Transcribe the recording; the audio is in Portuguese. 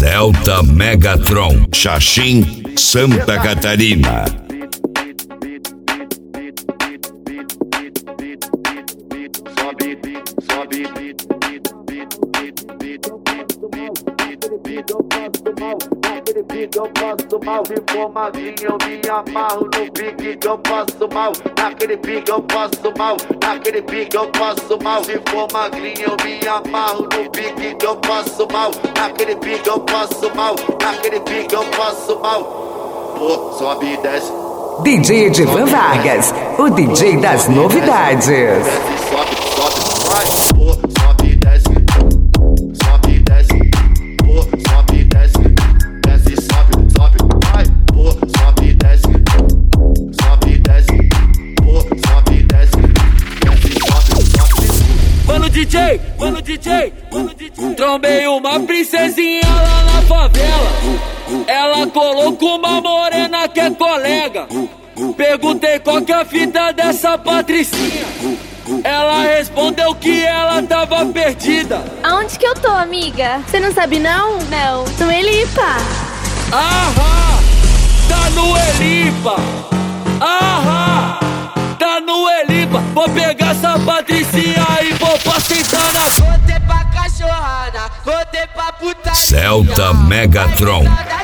Celta Megatron, Xaxim, Santa Catarina. Eu passo mal, se for magrinho eu me amarro no pique que eu passo mal. Naquele pique eu passo mal, naquele pique eu passo mal. Se for magrinho eu me amarro no pique que eu passo mal. Naquele pique eu passo mal, naquele pique eu passo mal. Pô, sobe e desce. DJ Edivan Vargas, o DJ das novidades. Desce, sobe, sobe, vai. Pô, sobe e desce. Sobe e desce. Pô, sobe e desce. Desce, sobe, sobe, vai. Pô, sobe e desce. Sobe e desce. Pô, sobe e desce. Desce, sobe, sobe. Mano DJ, mano DJ, trombei uma princesinha lá na favela. Ela colocou uma morena que é colega. Perguntei qual que é a fita dessa Patricinha. Ela respondeu que ela tava perdida. Aonde que eu tô, amiga? Você não sabe não? Não. No Elipa. Ahá, tá no Elipa. Ahá, tá no Elipa. Vou pegar essa Patricinha e vou pra sentar na... Voltei pra cachorrada, voltei pra putaria. Celta Megatron.